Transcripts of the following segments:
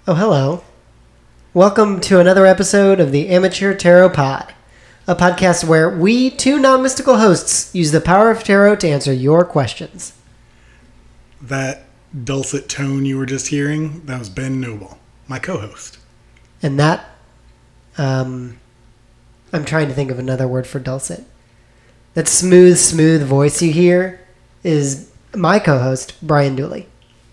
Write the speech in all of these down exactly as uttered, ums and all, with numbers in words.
Oh, hello. Welcome to another episode of the Amateur Tarot Pod, a podcast where we, two non-mystical hosts, use the power of tarot to answer your questions. That dulcet tone you were just hearing, that was Ben Noble, my co-host. And that, um, I'm trying to think of another word for dulcet. That smooth, smooth voice you hear is my co-host, Brian Dooley.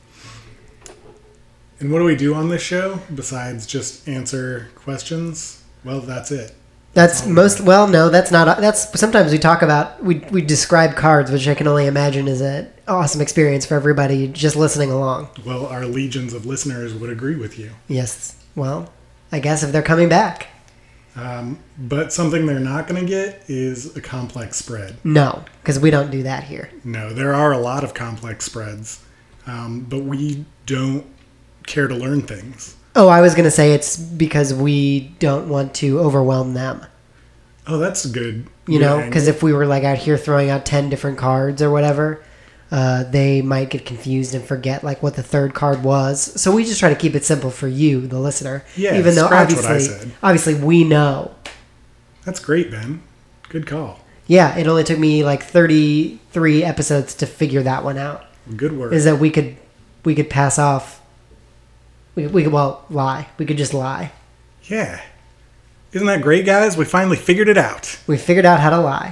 And what do we do on this show besides just answer questions? Well, that's it. That's, that's most, well, no, that's not, that's, sometimes we talk about, we we describe cards, which I can only imagine is an awesome experience for everybody just listening along. Well, our legions of listeners would agree with you. Yes, well, I guess if they're coming back. Um, but something they're not going to get is a complex spread. No, because we don't do that here. No, there are a lot of complex spreads, um, but we don't care to learn things. Oh, I was going to say it's because we don't want to overwhelm them. Oh, that's good. You know, because if we were like out here throwing out ten different cards or whatever, uh, they might get confused and forget like what the third card was. So we just try to keep it simple for you, the listener. Yeah, even though scratch obviously, what I said. obviously we know. That's great, Ben. Good call. Yeah, it only took me like thirty-three episodes to figure that one out. Good work. Is that we could we could pass off. We, we could, well, lie. We could just lie. Yeah. Isn't that great, guys? We finally figured it out. We figured out how to lie.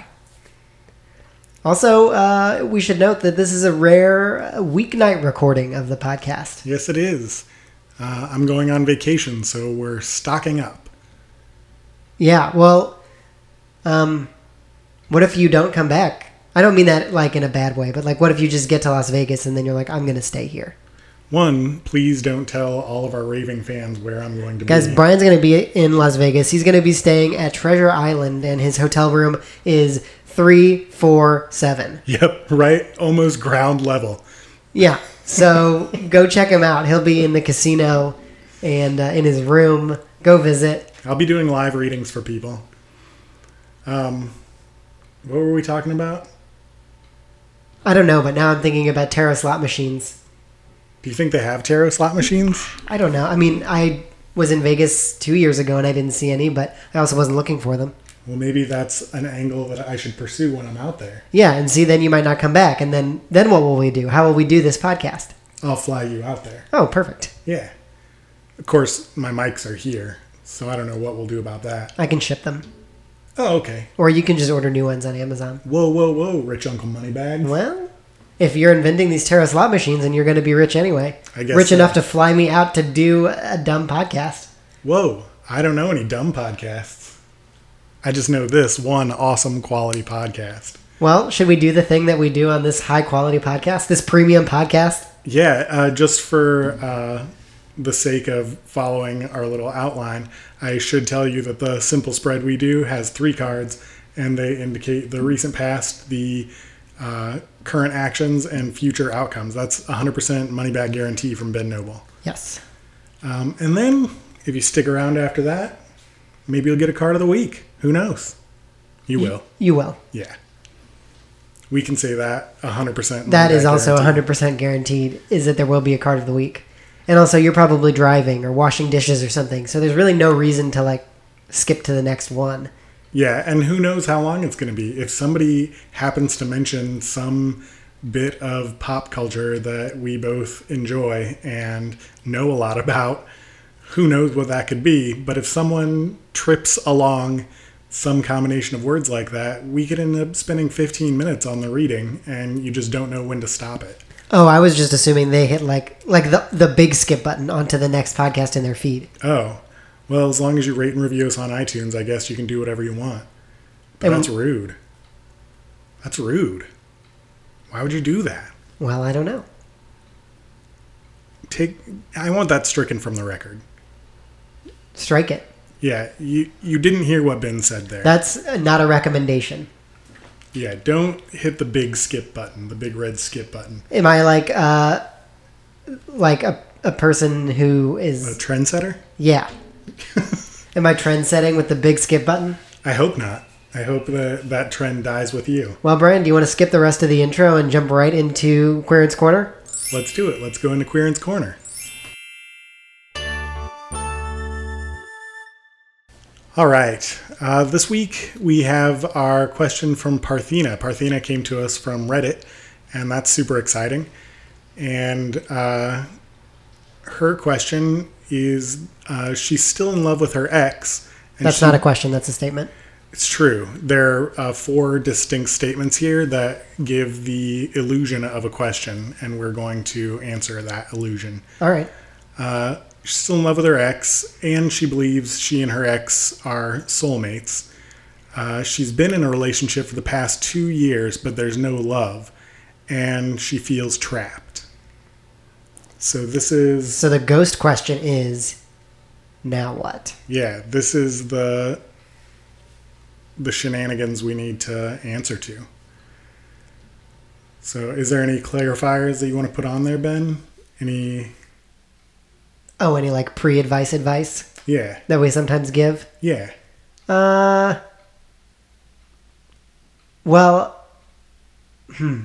Also, uh, we should note that this is a rare weeknight recording of the podcast. Yes, it is. Uh, I'm going on vacation, so we're stocking up. Yeah, well, um, what if you don't come back? I don't mean that like in a bad way, but like what if you just get to Las Vegas and then you're like, I'm going to stay here? One, please don't tell all of our raving fans where I'm going to Guys, be. Guys, Brian's going to be in Las Vegas. He's going to be staying at Treasure Island, and his hotel room is three four seven. Yep, right? Almost ground level. Yeah, so go check him out. He'll be in the casino and uh, in his room. Go visit. I'll be doing live readings for people. Um, what were we talking about? I don't know, but now I'm thinking about tarot slot machines. Do you think they have tarot slot machines? I don't know. I mean, I was in Vegas two years ago and I didn't see any, but I also wasn't looking for them. Well, maybe that's an angle that I should pursue when I'm out there. Yeah, and see, then you might not come back. And then, then what will we do? How will we do this podcast? I'll fly you out there. Oh, perfect. Yeah. Of course, my mics are here, so I don't know what we'll do about that. I can ship them. Oh, okay. Or you can just order new ones on Amazon. Whoa, whoa, whoa, rich Uncle Moneybags. Well, if you're inventing these tarot slot machines, and you're going to be rich anyway. I guess rich so. enough to fly me out to do a dumb podcast. Whoa, I don't know any dumb podcasts. I just know this one awesome quality podcast. Well, should we do the thing that we do on this high quality podcast, this premium podcast? Yeah, uh, just for uh, the sake of following our little outline, I should tell you that the simple spread we do has three cards, and they indicate the recent past, the uh, current actions, and future outcomes. That's one hundred percent money back guarantee from Ben Noble. Yes. Um, and then, if you stick around after that, maybe you'll get a card of the week. Who knows? You will. You will. Yeah. We can say that one hundred percent. That is also one hundred percent guaranteed, is that there will be a card of the week. And also, you're probably driving or washing dishes or something, so there's really no reason to, like, skip to the next one. Yeah, and who knows how long it's going to be. If somebody happens to mention some bit of pop culture that we both enjoy and know a lot about, who knows what that could be. But if someone trips along some combination of words like that, we could end up spending fifteen minutes on the reading, and you just don't know when to stop it. Oh, I was just assuming they hit, like, like the, the big skip button onto the next podcast in their feed. Oh. Well, as long as you rate and review us on iTunes, I guess you can do whatever you want. But And- that's rude. That's rude. Why would you do that? Well, I don't know. Take. I want that stricken from the record. Strike it. Yeah, you you didn't hear what Ben said there. That's not a recommendation. Yeah, don't hit the big skip button, the big red skip button. Am I like uh, like a a person who is A trendsetter? Yeah. Am I trend setting with the big skip button? I hope not. I hope that that trend dies with you. Well, Brian, do you want to skip the rest of the intro and jump right into Queerance Corner? Let's do it. Let's go into Queerance Corner. All right. Uh, this week we have our question from Parthena. Parthena came to us from Reddit, and that's super exciting. And uh, her question is uh, she's still in love with her ex. And That's she, not a question. That's a statement. It's true. There are uh, four distinct statements here that give the illusion of a question, and we're going to answer that illusion. All right. Uh, she's still in love with her ex, and she believes she and her ex are soulmates. Uh, she's been in a relationship for the past two years, but there's no love, and she feels trapped. So this is... So the ghost question is, now what? Yeah, this is the the shenanigans we need to answer to. So is there any clarifiers that you want to put on there, Ben? Any... Oh, any like pre-advice advice Yeah. that we sometimes give? Yeah. Uh, well, hmm.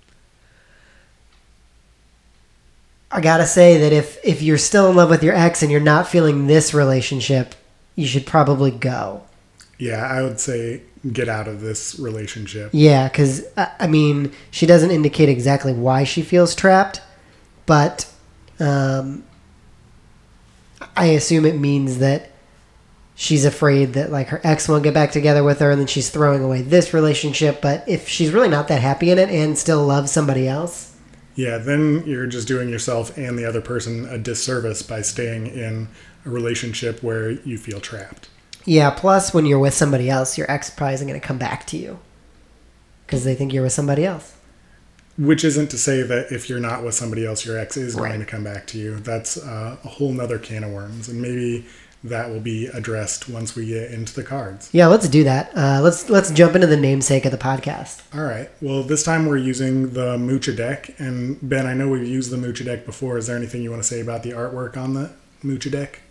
I gotta say that if, if you're still in love with your ex and you're not feeling this relationship, you should probably go. Yeah, I would say get out of this relationship. Yeah, because, I mean, she doesn't indicate exactly why she feels trapped, but um, I assume it means that she's afraid that, like, her ex won't get back together with her and then she's throwing away this relationship. But if she's really not that happy in it and still loves somebody else... Yeah, then you're just doing yourself and the other person a disservice by staying in a relationship where you feel trapped. Yeah, plus when you're with somebody else, your ex probably isn't going to come back to you because they think you're with somebody else. Which isn't to say that if you're not with somebody else, your ex is Right. going to come back to you. That's uh, a whole nother can of worms, and maybe that will be addressed once we get into the cards. Yeah, let's do that. Uh, let's let's jump into the namesake of the podcast. All right. Well, this time we're using the Mucha deck, and Ben, I know we've used the Mucha deck before. Is there anything you want to say about the artwork on the Mucha deck?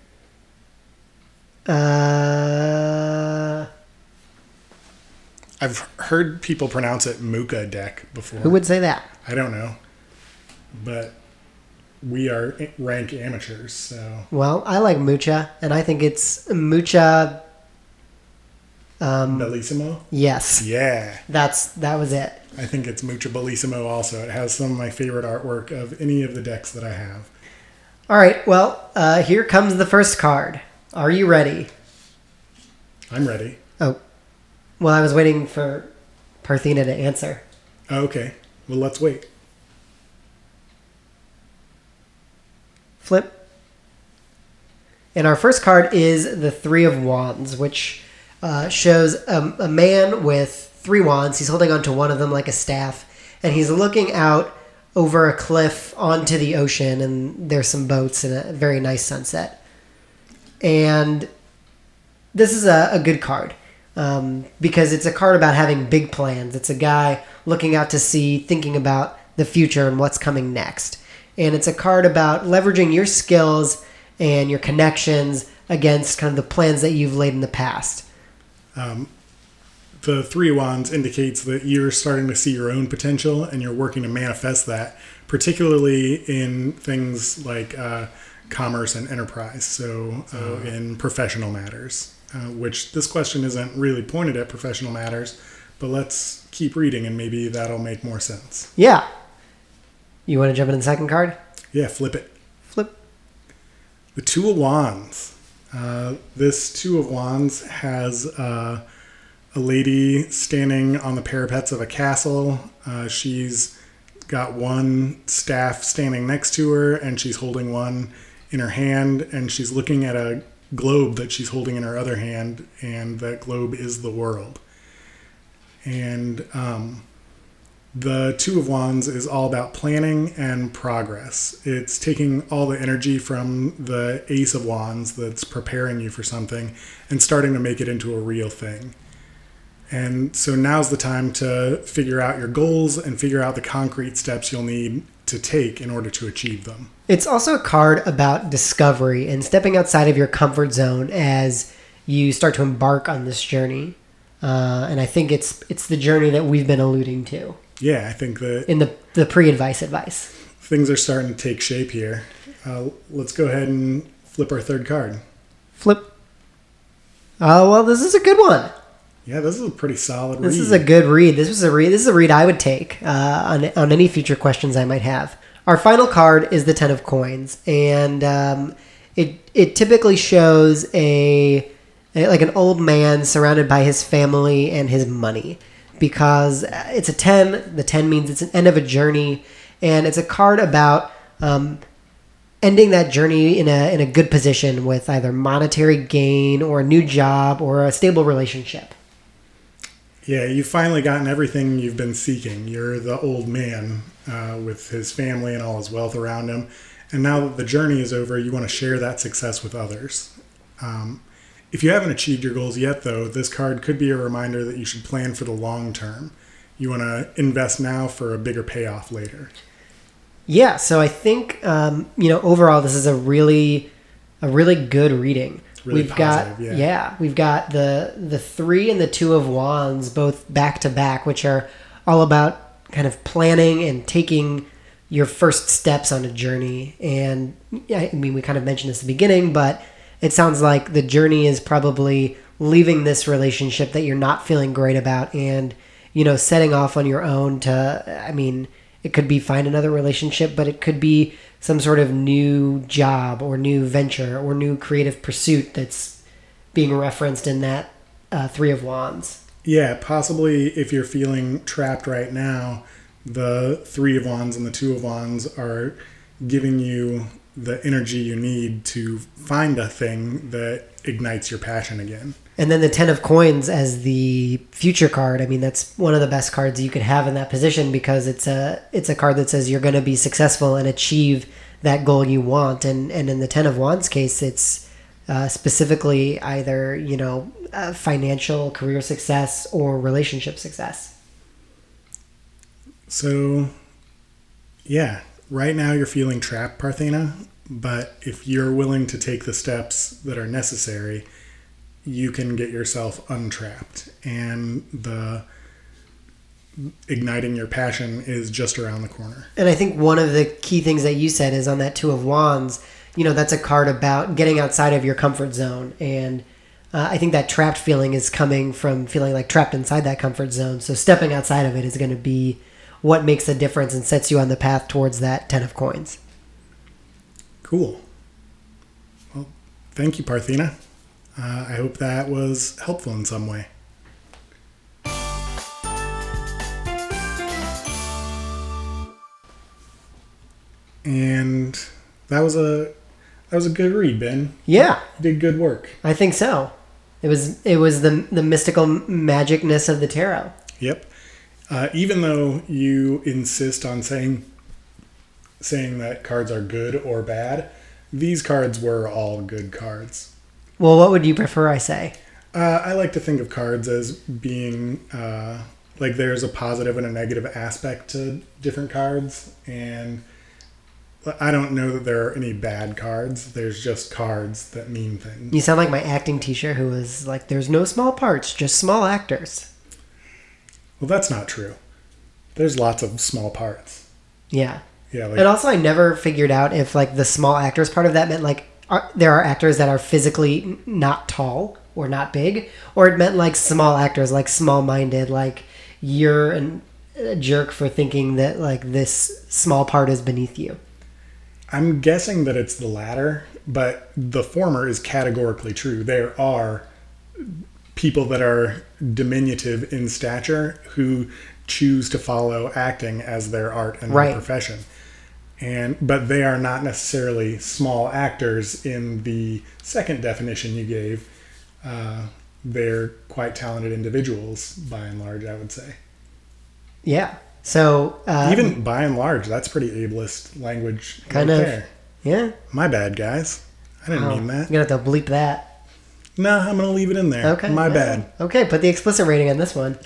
Uh, I've heard people pronounce it Mucha deck before. who would say that? I don't know, but we are rank amateurs, so Well, I like Mucha, and I think it's Mucha. Um, Bellissimo. yes, Yeah, that's that was it. I think it's Mucha Bellissimo. Also, it has some of my favorite artwork of any of the decks that I have. All right, well, uh, here comes the first card. Are you ready? I'm ready. Oh, well, I was waiting for Parthena to answer. Oh, okay. Well, let's wait. Flip. And our first card is the Three of Wands, which uh, shows a, a man with three wands. He's holding onto one of them like a staff, and he's looking out over a cliff onto the ocean, and there's some boats and a very nice sunset. And this is a, a good card um, because it's a card about having big plans. It's a guy looking out to sea, thinking about the future and what's coming next. And it's a card about leveraging your skills and your connections against kind of the plans that you've laid in the past. Um, the Three of Wands indicates that you're starting to see your own potential and you're working to manifest that, particularly in things like uh, commerce and enterprise, so uh, in professional matters, uh, which this question isn't really pointed at professional matters, but let's keep reading and maybe that'll make more sense. Yeah. You want to jump into the second card? Yeah, flip it. Flip. The Two of Wands. Uh, this Two of Wands has uh, a lady standing on the parapets of a castle. Uh, she's got one staff standing next to her, and she's holding one in her hand, and she's looking at a globe that she's holding in her other hand, and that globe is the world. And um, the Two of Wands is all about planning and progress. It's taking all the energy from the Ace of Wands that's preparing you for something and starting to make it into a real thing. And so now's the time to figure out your goals and figure out the concrete steps you'll need to take in order to achieve them. It's also a card about discovery and stepping outside of your comfort zone as you start to embark on this journey. Uh, and I think it's it's the journey that we've been alluding to. Yeah, I think that in the, the pre-advice advice. Things are starting to take shape here. Uh, let's go ahead and flip our third card. Flip. Oh, well, this is a good one. Yeah, this is a pretty solid This read. is a good read. This was a read. This is a read I would take uh, on on any future questions I might have. Our final card is the Ten of Coins, and um, it it typically shows a, a like an old man surrounded by his family and his money, because it's a ten. The ten means it's an end of a journey, and it's a card about um, ending that journey in a in a good position with either monetary gain or a new job or a stable relationship. Yeah, you've finally gotten everything you've been seeking. You're the old man uh, with his family and all his wealth around him. And now that the journey is over, you want to share that success with others. Um, if you haven't achieved your goals yet, though, this card could be a reminder that you should plan for the long term. You want to invest now for a bigger payoff later. Yeah, so I think um, you know overall this is a really a really good reading. Really we've positive, got yeah. we've got the the three and the two of wands both back to back, which are all about kind of planning and taking your first steps on a journey. And I mean, we kind of mentioned this at the beginning, but it sounds like the journey is probably leaving this relationship that you're not feeling great about, and you know, setting off on your own to. I mean, it could be find another relationship, but it could be some sort of new job or new venture or new creative pursuit that's being referenced in that uh, Three of Wands. Yeah, possibly if you're feeling trapped right now, the Three of Wands and the Two of Wands are giving you the energy you need to find a thing that ignites your passion again. And then the Ten of Coins as the future card. I mean, that's one of the best cards you could have in that position, because it's a it's a card that says you're going to be successful and achieve that goal you want. And and in the Ten of Wands case, it's uh, specifically either, you know, uh, financial, career success or relationship success. So, yeah, right now you're feeling trapped, Parthena, but if you're willing to take the steps that are necessary, you can get yourself untrapped, and the igniting your passion is just around the corner. And I think one of the key things that you said is on that Two of Wands, you know, that's a card about getting outside of your comfort zone. And uh, I think that trapped feeling is coming from feeling like trapped inside that comfort zone. So stepping outside of it is going to be what makes a difference and sets you on the path towards that Ten of Coins. Cool. Well, thank you, Parthena. Uh, I hope that was helpful in some way. And that was a that was a good read, Ben. Yeah, You did good work. I think so. It was it was the the mystical magicness of the tarot. Yep. Uh, even though you insist on saying saying that cards are good or bad, these cards were all good cards. Well, what would you prefer I say? Uh, I like to think of cards as being uh, like there's a positive and a negative aspect to different cards, and I don't know that there are any bad cards. There's just cards that mean things. You sound like my acting teacher who was like, there's no small parts, just small actors. Well, that's not true. There's lots of small parts. Yeah. Yeah. Like, And also, I never figured out if like the small actors part of that meant like are, there are actors that are physically n- not tall or not big, or it meant like small actors, like small-minded, like you're an, a jerk for thinking that like this small part is beneath you. I'm guessing that it's the latter, but the former is categorically true. There are people that are diminutive in stature who choose to follow acting as their art and Right. their profession. And but they are not necessarily small actors in the second definition you gave. Uh, they're quite talented individuals, by and large, I would say. Yeah. So uh, Even by and large, that's pretty ableist language kind right of, there. yeah. My bad, guys. I didn't Oh, mean that. You're gonna have to bleep that. No, I'm going to leave it in there. Okay. My yeah. bad. Okay, put the explicit rating on this one.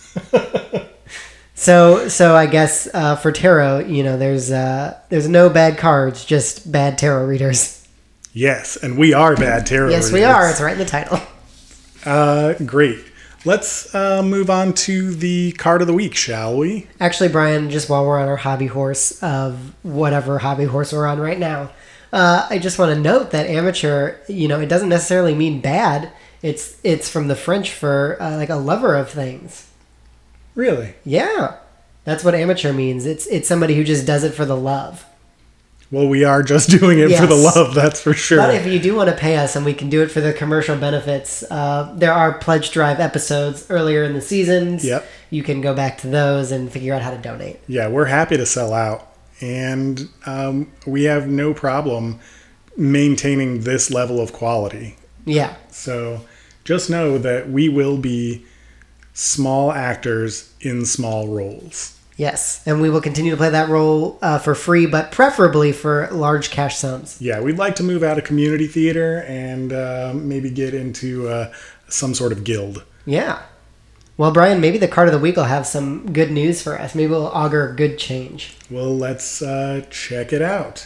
so, so I guess uh, for tarot, you know, there's uh, there's no bad cards, just bad tarot readers. Yes, and we are bad tarot Yes, we readers. are. It's right in the title. Uh, great. Let's uh, move on to the card of the week, shall we? Actually, Brian, just while we're on our hobby horse of whatever hobby horse we're on right now, uh, I just want to note that amateur, you know, it doesn't necessarily mean bad. It's it's from the French for uh, like a lover of things. Really? Yeah, that's what amateur means. It's it's somebody who just does it for the love. Well, we are just doing it Yes. for the love, that's for sure. But if you do want to pay us and we can do it for the commercial benefits, uh, there are Pledge Drive episodes earlier in the seasons. Yep. You can go back to those and figure out how to donate. Yeah, we're happy to sell out. And um, we have no problem maintaining this level of quality. Yeah. So just know that we will be small actors in small roles. Yes. And we will continue to play that role uh, for free, but preferably for large cash sums. Yeah, we'd like to move out of community theater and uh, maybe get into uh, some sort of guild. Yeah. Well, Brian, maybe the card of the week will have some good news for us. Maybe we'll augur good change. Well, let's uh, check it out.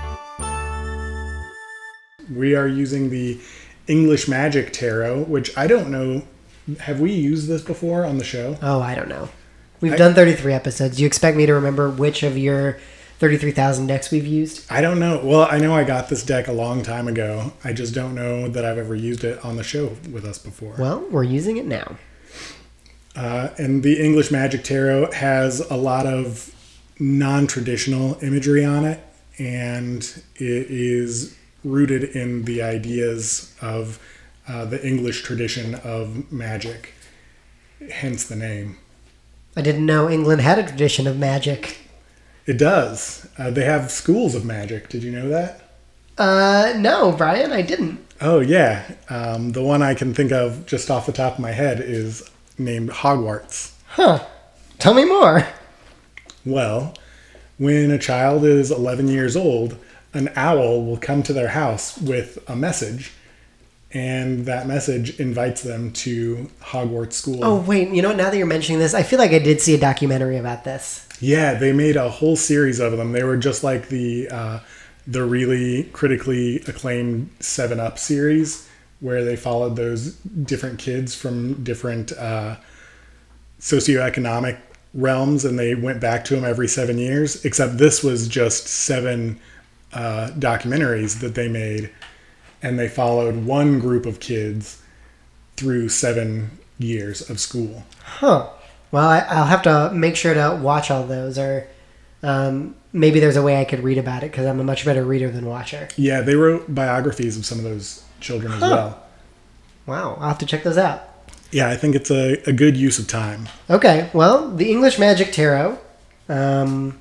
We are using the English Magic Tarot, which I don't know. Have we used this before on the show? Oh, I don't know. We've I- done thirty-three episodes. Do you expect me to remember which of your thirty-three thousand decks we've used? I don't know. Well, I know I got this deck a long time ago. I just don't know that I've ever used it on the show with us before. Well, we're using it now. Uh, and the English Magic Tarot has a lot of non-traditional imagery on it, and it is rooted in the ideas of uh, the English tradition of magic, hence the name. I didn't know England had a tradition of magic. It does. Uh, they have schools of magic. Did you know that? Uh, no, Brian, I didn't. Oh, yeah. Um, the one I can think of just off the top of my head is named Hogwarts. Huh. Tell me more. Well, when a child is eleven years old, an owl will come to their house with a message, and that message invites them to Hogwarts School. Oh, wait, you know what? Now that you're mentioning this, I feel like I did see a documentary about this. Yeah, they made a whole series of them. They were just like the uh, the really critically acclaimed seven up series, where they followed those different kids from different uh, socioeconomic realms, and they went back to them every seven years. Except this was just seven uh, documentaries that they made, and they followed one group of kids through seven years of school. Huh. Well, I, I'll have to make sure to watch all those, or um, maybe there's a way I could read about it, because I'm a much better reader than watcher. Yeah, they wrote biographies of some of those children as Huh. well. Wow, I'll have to check those out. Yeah, I think it's a, a good use of time. Okay, well, the English Magic Tarot. Um,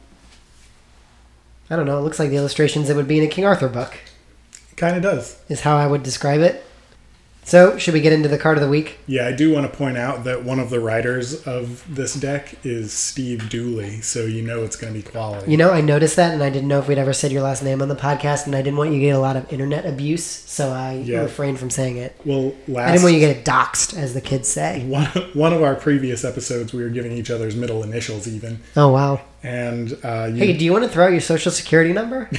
I don't know, it looks like the illustrations that would be in a King Arthur book, Kind of does. is how I would describe it. So, should we get into the card of the week? Yeah, I do want to point out that one of the writers of this deck is Steve Dooley, so you know it's going to be quality. You know, I noticed that, and I didn't know if we'd ever said your last name on the podcast, and I didn't want you to get a lot of internet abuse, so I Yeah. refrained from saying it. Well, last I didn't want you to get it doxxed, as the kids say. one, one of our previous episodes, we were giving each other's middle initials even, Oh, wow. and uh, you, Hey, do you want to throw out your social security number?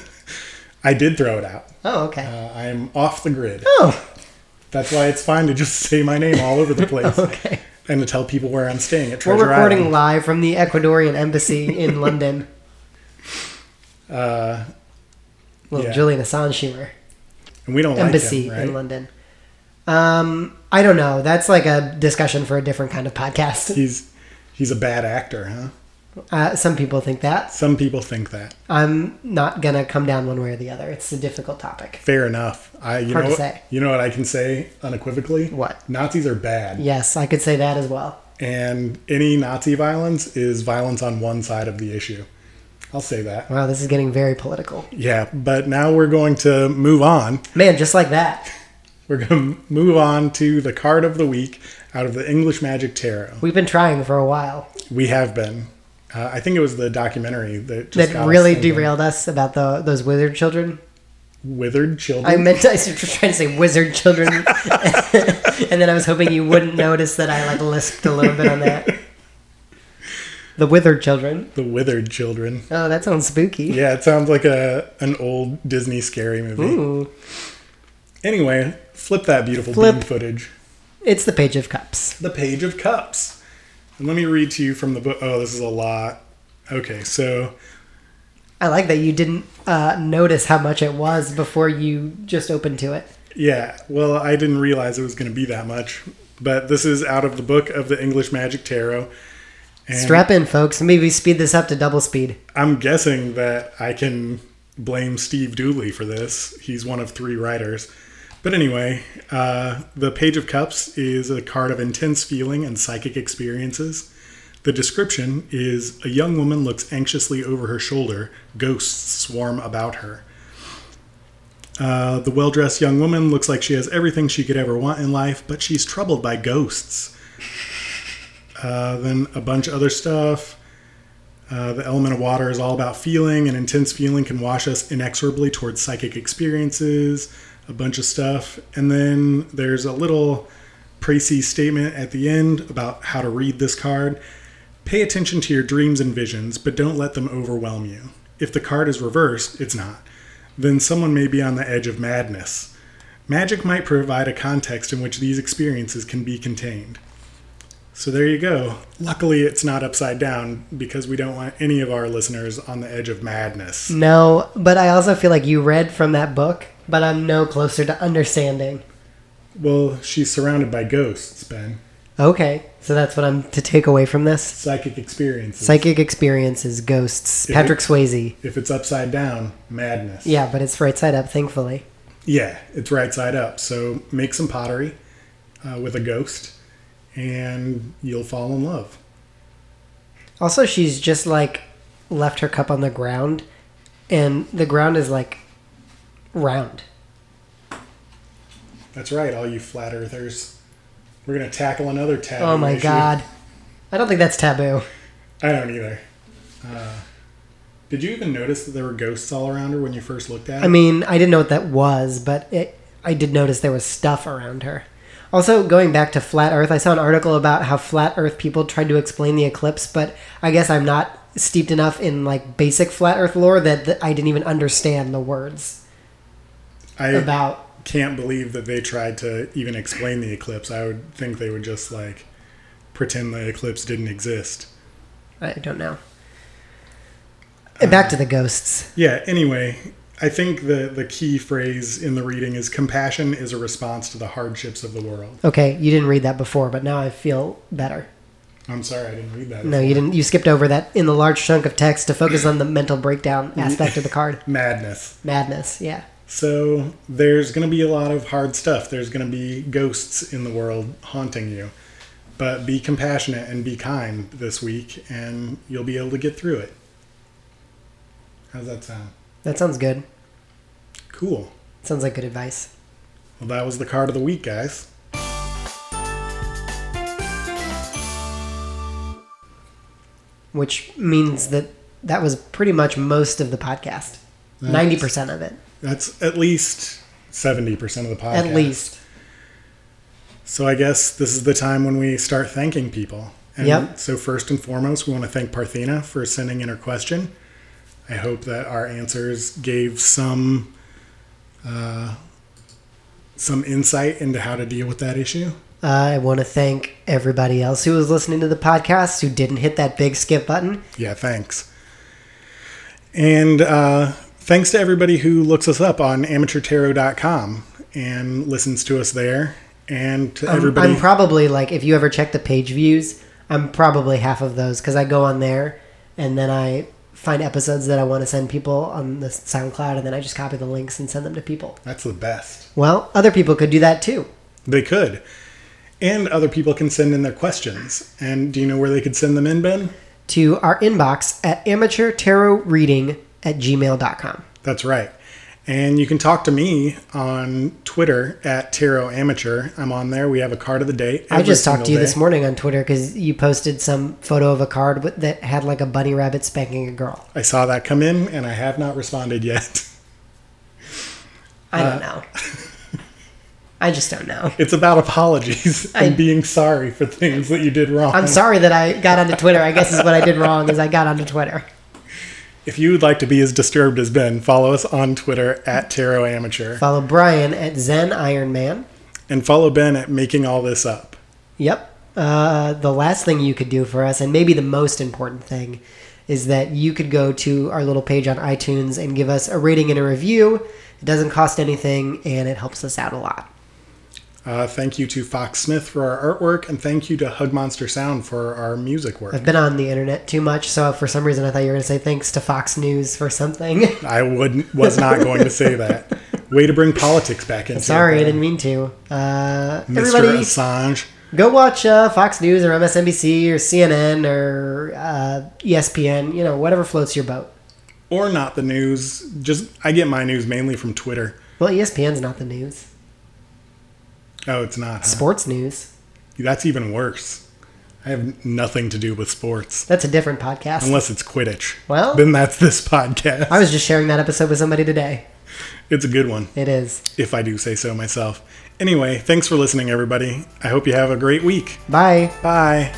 I did throw it out. Oh, okay. Uh, I am off the grid. Oh, That's why it's fine to just say my name all over the place okay. and to tell people where I'm staying at We're Treasure recording Island. live from the Ecuadorian embassy in London. Uh, Little Yeah. Julian Assange humor. and we don't Embassy like him, right? in London. Um, I don't know. That's like a discussion for a different kind of podcast. He's he's a bad actor, huh? Uh, some people think that. Some people think that. I'm not gonna come down one way or the other. It's a difficult topic. Fair enough. I you Hard know to what, say. you know what I can say unequivocally? What? Nazis are bad. Yes, I could say that as well. And any Nazi violence is violence on one side of the issue. I'll say that. Wow, this is getting very political. Yeah, but now we're going to move on. Man, just like that. We're going to move on to the card of the week out of the English Magic Tarot. We've been trying for a while. We have been. Uh, I think it was the documentary that just got That us really thinking. derailed us about the those wizard children. Withered children. I meant I was trying to say wizard children, and then I was hoping you wouldn't notice that I like lisped a little bit on that. The withered children. the withered children. Oh, that sounds spooky. Yeah, it sounds like a an old Disney scary movie. Ooh, Anyway, flip that beautiful Flip. bean footage. it's the Page of Cups. The Page of Cups. And let me read to you from the book. Oh, this is a lot. Okay, so I like that you didn't uh, notice how much it was before you just opened to it. Yeah, well, I didn't realize it was going to be that much. But this is out of the book of the English Magic Tarot. And Strap in, folks. Maybe speed this up to double speed. I'm guessing that I can blame Steve Dooley for this. He's one of three writers. But anyway, uh, the Page of Cups is a card of intense feeling and psychic experiences. The description is, a young woman looks anxiously over her shoulder. Ghosts swarm about her. Uh, the well-dressed young woman looks like she has everything she could ever want in life, but she's troubled by ghosts. Uh, then a bunch of other stuff. Uh, the element of water is all about feeling. An intense feeling can wash us inexorably towards psychic experiences. A bunch of stuff. And then there's a little précis statement at the end about how to read this card. Pay attention to your dreams and visions, but don't let them overwhelm you. If the card is reversed, it's not. Then someone may be on the edge of madness. Magic might provide a context in which these experiences can be contained. So there you go. Luckily, it's not upside down because we don't want any of our listeners on the edge of madness. No, but I also feel like you read from that book, but I'm no closer to understanding. Well, she's surrounded by ghosts, Ben. Okay, so that's what I'm to take away from this? Psychic experiences. Psychic experiences, ghosts, If Patrick it- Swayze. If it's upside down, madness. Yeah, but it's right side up, thankfully. Yeah, it's right side up. So make some pottery uh, with a ghost, and you'll fall in love. Also, she's just like left her cup on the ground, and the ground is like round. That's right, all you flat earthers. We're going to tackle another taboo Oh my issue. god. I don't think that's taboo. I don't either. Uh, did you even notice that there were ghosts all around her when you first looked at her? I mean, I didn't know what that was, but it, I did notice there was stuff around her. Also, going back to Flat Earth, I saw an article about how Flat Earth people tried to explain the eclipse, but I guess I'm not steeped enough in like basic Flat Earth lore that, that I didn't even understand the words I about... can't believe that they tried to even explain the eclipse. I would think they would just like pretend the eclipse didn't exist. I don't know. Back to the ghosts. Yeah, anyway, I think the, the key phrase in the reading is compassion is a response to the hardships of the world. Okay, you didn't read that before, but now I feel better. I'm sorry, I didn't read that. No, you didn't. You skipped over that in the large chunk of text to focus on the mental breakdown aspect of the card. Madness. Madness, yeah. So there's going to be a lot of hard stuff. There's going to be ghosts in the world haunting you. But be compassionate and be kind this week, and you'll be able to get through it. How's that sound? That sounds good. Cool. Sounds like good advice. Well, that was the card of the week, guys. Which means that that was pretty much most of the podcast. That's- ninety percent of it. That's at least seventy percent of the podcast. At least. So I guess this is the time when we start thanking people. And Yep. so first and foremost, we want to thank Parthena for sending in her question. I hope that our answers gave some uh, some insight into how to deal with that issue. Uh, I want to thank everybody else who was listening to the podcast who didn't hit that big skip button. Yeah, thanks. And uh, thanks to everybody who looks us up on amateur tarot dot com and listens to us there. And to Um, everybody... I'm probably like, if you ever check the page views, I'm probably half of those because I go on there and then I find episodes that I want to send people on the SoundCloud and then I just copy the links and send them to people. That's the best. Well, other people could do that too. They could. And other people can send in their questions. And do you know where they could send them in, Ben? To our inbox at amateur tarot reading at gmail dot com. That's right. And you can talk to me on Twitter at Tarot Amateur. I'm on there. We have a card of the day. I just talked to you day. this morning on Twitter because you posted some photo of a card with, that had like a bunny rabbit spanking a girl. I saw that come in, and I have not responded yet. I don't Uh, know. I just don't know. It's about apologies I- and being sorry for things that you did wrong. I'm sorry that I got onto Twitter. I guess is what I did wrong is I got onto Twitter. If you would like to be as disturbed as Ben, follow us on Twitter at Tarot Amateur. Follow Brian at Zen Iron Man. And follow Ben at Making All This Up. Yep. Uh, the last thing you could do for us, and maybe the most important thing, is that you could go to our little page on iTunes and give us a rating and a review. It doesn't cost anything, and it helps us out a lot. Uh, thank you to Fox Smith for our artwork, and thank you to Hug Monster Sound for our music work. I've been on the internet too much, so for some reason I thought you were going to say thanks to Fox News for something. I would, was not going to say that. Way to bring politics back into it. Sorry, I didn't mean to. Uh, Mister everybody, Assange. Go watch uh, Fox News or M S N B C or C N N or uh, E S P N, you know, whatever floats your boat. Or not the news. Just I get my news mainly from Twitter. Well, E S P N's not the news. Oh, it's not. Huh? Sports news. That's even worse. I have nothing to do with sports. That's a different podcast. Unless it's Quidditch. Well, then that's this podcast. I was just sharing that episode with somebody today. It's a good one. It is. If I do say so myself. Anyway, thanks for listening, everybody. I hope you have a great week. Bye. Bye.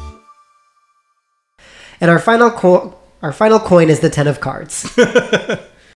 And our final co- our final coin is the ten of cards.